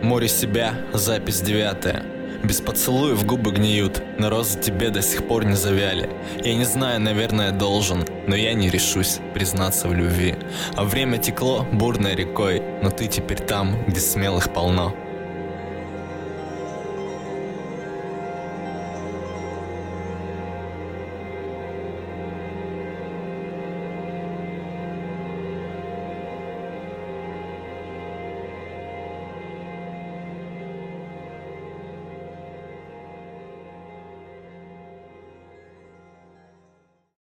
море себя, запись 9. Без поцелуев губы гниют, но розы тебе до сих пор не завяли. Я не знаю, наверное, должен, но я не решусь признаться в любви. А время текло бурной рекой, но ты теперь там, где смелых полно.